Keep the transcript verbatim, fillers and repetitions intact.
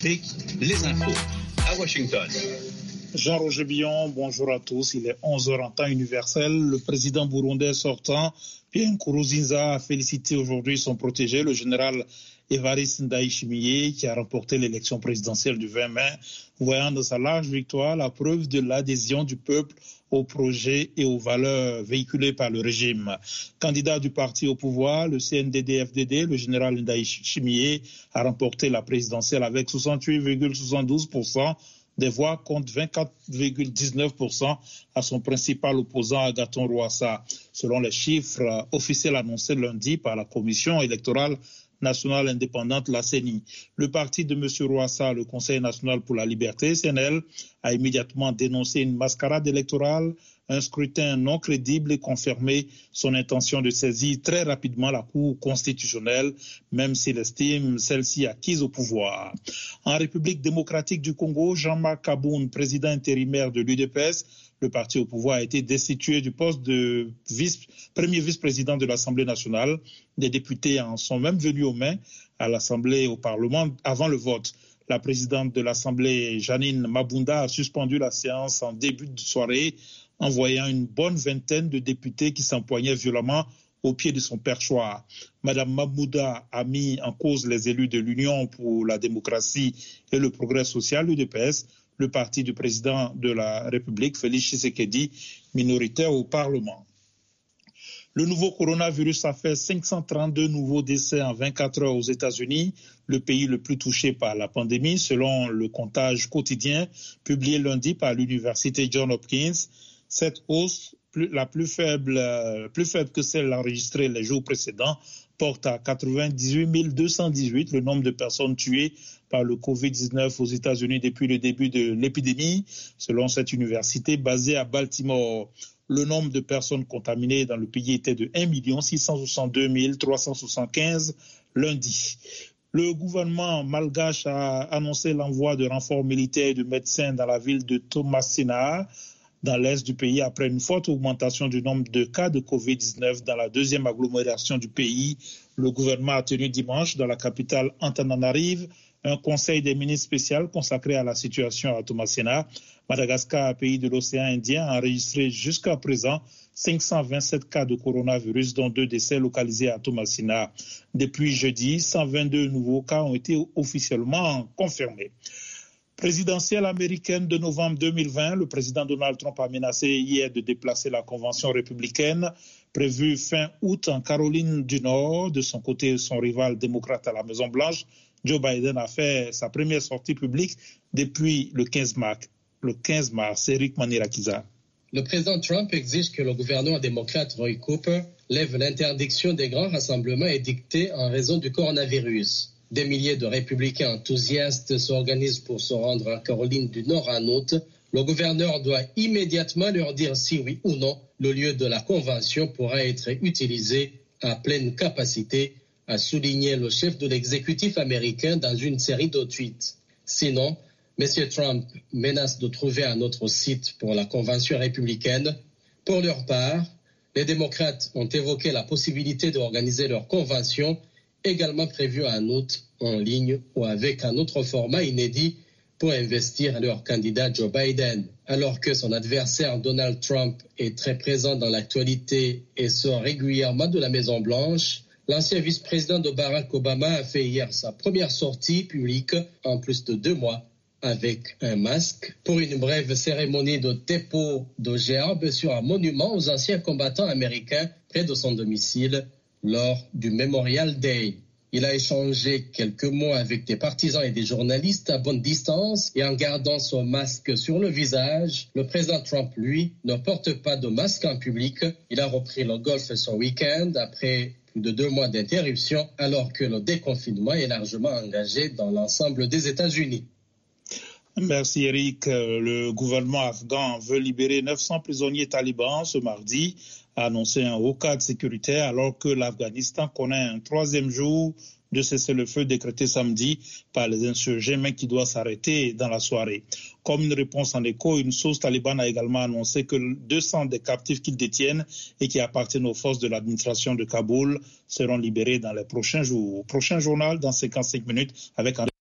Les infos à Washington. Jean-Roger Billon, bonjour à tous. Il est onze heures en temps universel. Le président burundais sortant, Pierre Nkurunziza, a félicité aujourd'hui son protégé, le général Evariste Ndayishimiye, qui a remporté l'élection présidentielle du vingt mai, voyant dans sa large victoire la preuve de l'adhésion du peuple au projet et aux valeurs véhiculées par le régime. Candidat du parti au pouvoir, le C N D D F D D, le général Ndayishimiye a remporté la présidentielle avec soixante-huit virgule soixante-douze pour cent des voix contre vingt-quatre virgule dix-neuf pour cent à son principal opposant Agathon Rwasa. Selon les chiffres officiels annoncés lundi par la commission électorale nationale indépendante, la C E N I. Le parti de M. Rwasa, le Conseil national pour la liberté, C N L, a immédiatement dénoncé une mascarade électorale, un scrutin non crédible et confirmé son intention de saisir très rapidement la Cour constitutionnelle, même s'il estime celle-ci acquise au pouvoir. En République démocratique du Congo, Jean-Marc Kaboun, président intérimaire de l'U D P S, le parti au pouvoir, a été destitué du poste de vice, premier vice-président de l'Assemblée nationale. Des députés en sont même venus aux mains à l'Assemblée et au Parlement avant le vote. La présidente de l'Assemblée, Janine Mabunda, a suspendu la séance en début de soirée, envoyant une bonne vingtaine de députés qui s'empoignaient violemment au pied de son perchoir. Madame Mabunda a mis en cause les élus de l'Union pour la démocratie et le progrès social, l'U D P S, le parti du président de la République, Félix Tshisekedi, minoritaire au Parlement. Le nouveau coronavirus a fait cinq cent trente-deux nouveaux décès en vingt-quatre heures aux États-Unis, le pays le plus touché par la pandémie, selon le comptage quotidien publié lundi par l'université Johns Hopkins. Cette hausse, plus, la plus faible, euh, plus faible que celle enregistrée les jours précédents, porte à quatre-vingt-dix-huit mille deux cent dix-huit le nombre de personnes tuées par le covid dix-neuf aux États-Unis depuis le début de l'épidémie. Selon cette université basée à Baltimore, le nombre de personnes contaminées dans le pays était de un million six cent soixante-deux mille trois cent soixante-quinze lundi. Le gouvernement malgache a annoncé l'envoi de renforts militaires et de médecins dans la ville de Toamasina, dans l'est du pays, après une forte augmentation du nombre de cas de covid dix-neuf dans la deuxième agglomération du pays. Le gouvernement a tenu dimanche dans la capitale Antananarive un conseil des ministres spécial consacré à la situation à Toamasina. Madagascar, pays de l'océan Indien, a enregistré jusqu'à présent cinq cent vingt-sept cas de coronavirus, dont deux décès localisés à Toamasina. Depuis jeudi, cent vingt-deux nouveaux cas ont été officiellement confirmés. Présidentielle américaine de novembre deux mille vingt, le président Donald Trump a menacé hier de déplacer la convention républicaine prévue fin août en Caroline du Nord. De son côté, son rival démocrate à la Maison-Blanche, Joe Biden, a fait sa première sortie publique depuis le quinze mars. Le quinze mars, Eric Manirakiza. Le président Trump exige que le gouverneur démocrate Roy Cooper lève l'interdiction des grands rassemblements édictés en raison du coronavirus. Des milliers de républicains enthousiastes s'organisent pour se rendre en Caroline du Nord en août. Le gouverneur doit immédiatement leur dire si oui ou non le lieu de la convention pourra être utilisé à pleine capacité, a souligné le chef de l'exécutif américain dans une série de tweets. Sinon, M. Trump menace de trouver un autre site pour la convention républicaine. Pour leur part, les démocrates ont évoqué la possibilité d'organiser leur convention, également prévue en août, en ligne ou avec un autre format inédit pour investir leur candidat Joe Biden. Alors que son adversaire Donald Trump est très présent dans l'actualité et sort régulièrement de la Maison-Blanche, l'ancien vice-président de Barack Obama a fait hier sa première sortie publique en plus de deux mois avec un masque pour une brève cérémonie de dépôt de gerbes sur un monument aux anciens combattants américains près de son domicile lors du Memorial Day. Il a échangé quelques mots avec des partisans et des journalistes à bonne distance et en gardant son masque sur le visage. Le président Trump, lui, ne porte pas de masque en public. Il a repris le golf ce week-end après plus de deux mois d'interruption alors que le déconfinement est largement engagé dans l'ensemble des États-Unis. Merci Eric. Le gouvernement afghan veut libérer neuf cents prisonniers talibans ce mardi, a annoncé un haut cadre sécuritaire alors que l'Afghanistan connaît un troisième jour de cessez-le-feu décrété samedi par les insurgés, mais qui doit s'arrêter dans la soirée. Comme une réponse en écho, une source talibane a également annoncé que deux cents des captifs qu'ils détiennent et qui appartiennent aux forces de l'administration de Kaboul seront libérés dans les prochains jours. Prochain journal dans cinquante-cinq minutes avec un